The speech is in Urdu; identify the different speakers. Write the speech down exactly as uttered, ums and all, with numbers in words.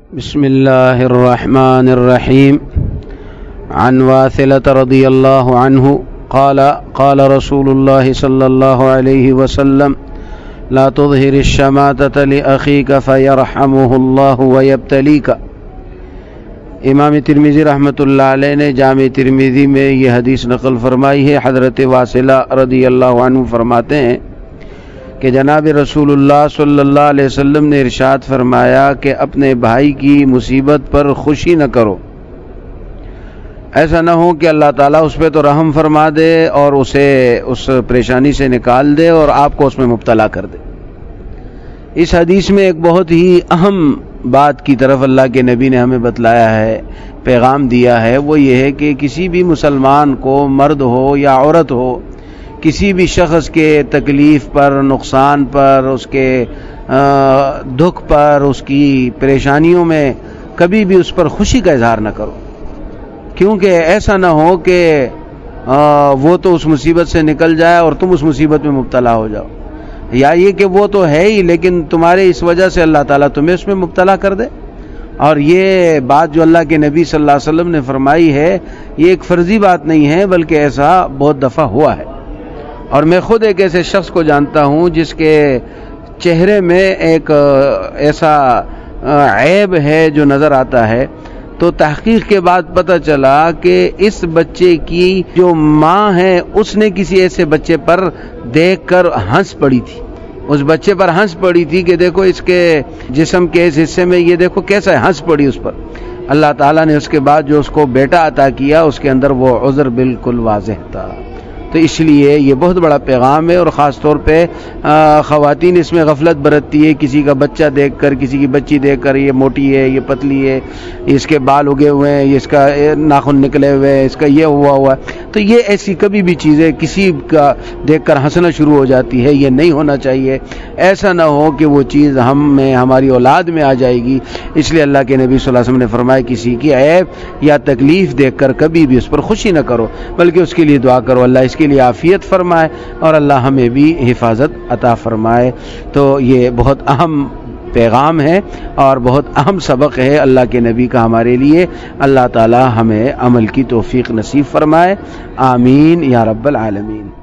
Speaker 1: بسم الله الرحمن الرحيم. عن واثلة رضي الله عنه قال قال رسول الله صلى الله عليه وسلم لا تظهر الشماتة لأخيك فيرحمه الله ويبتليك. امام ترمذی رحمۃ اللہ علیہ نے جامع ترمذی میں یہ حدیث نقل فرمائی ہے. حضرت واصلہ رضی اللہ عنہ فرماتے ہیں کہ جناب رسول اللہ صلی اللہ علیہ وسلم نے ارشاد فرمایا کہ اپنے بھائی کی مصیبت پر خوشی نہ کرو. ایسا نہ ہو کہ اللہ تعالیٰ اس پہ تو رحم فرما دے اور اسے اس پریشانی سے نکال دے اور آپ کو اس میں مبتلا کر دے. اس حدیث میں ایک بہت ہی اہم بات کی طرف اللہ کے نبی نے ہمیں بتلایا ہے، پیغام دیا ہے. وہ یہ ہے کہ کسی بھی مسلمان کو، مرد ہو یا عورت ہو، کسی بھی شخص کے تکلیف پر، نقصان پر، اس کے دکھ پر، اس کی پریشانیوں میں کبھی بھی اس پر خوشی کا اظہار نہ کرو، کیونکہ ایسا نہ ہو کہ وہ تو اس مصیبت سے نکل جائے اور تم اس مصیبت میں مبتلا ہو جاؤ، یا یہ کہ وہ تو ہے ہی لیکن تمہارے اس وجہ سے اللہ تعالیٰ تمہیں اس میں مبتلا کر دے. اور یہ بات جو اللہ کے نبی صلی اللہ علیہ وسلم نے فرمائی ہے، یہ ایک فرضی بات نہیں ہے بلکہ ایسا بہت دفعہ ہوا ہے. اور میں خود ایک ایسے شخص کو جانتا ہوں جس کے چہرے میں ایک ایسا عیب ہے جو نظر آتا ہے. تو تحقیق کے بعد پتہ چلا کہ اس بچے کی جو ماں ہے اس نے کسی ایسے بچے پر دیکھ کر ہنس پڑی تھی. اس بچے پر ہنس پڑی تھی کہ دیکھو اس کے جسم کے اس حصے میں یہ دیکھو کیسا ہنس پڑی اس پر. اللہ تعالیٰ نے اس کے بعد جو اس کو بیٹا عطا کیا اس کے اندر وہ عذر بالکل واضح تھا. تو اس لیے یہ بہت بڑا پیغام ہے، اور خاص طور پہ خواتین اس میں غفلت برتتی ہے. کسی کا بچہ دیکھ کر، کسی کی بچی دیکھ کر، یہ موٹی ہے، یہ پتلی ہے، اس کے بال اگے ہوئے ہیں، اس کا ناخن نکلے ہوئے ہیں، اس کا یہ ہوا ہوا ہے. تو یہ ایسی کبھی بھی چیزیں کسی کا دیکھ کر ہنسنا شروع ہو جاتی ہے. یہ نہیں ہونا چاہیے. ایسا نہ ہو کہ وہ چیز ہم میں، ہماری اولاد میں آ جائے گی. اس لیے اللہ کے نبی صلی اللہ علیہ وسلم نے فرمایا کسی کی عیب یا تکلیف دیکھ کر کبھی بھی اس پر خوشی نہ کرو، بلکہ اس کے لیے دعا کرو اللہ اس کے لیے عافیت فرمائے اور اللہ ہمیں بھی حفاظت عطا فرمائے. تو یہ بہت اہم پیغام ہے اور بہت اہم سبق ہے اللہ کے نبی کا ہمارے لیے. اللہ تعالی ہمیں عمل کی توفیق نصیب فرمائے. آمین یا رب العالمین.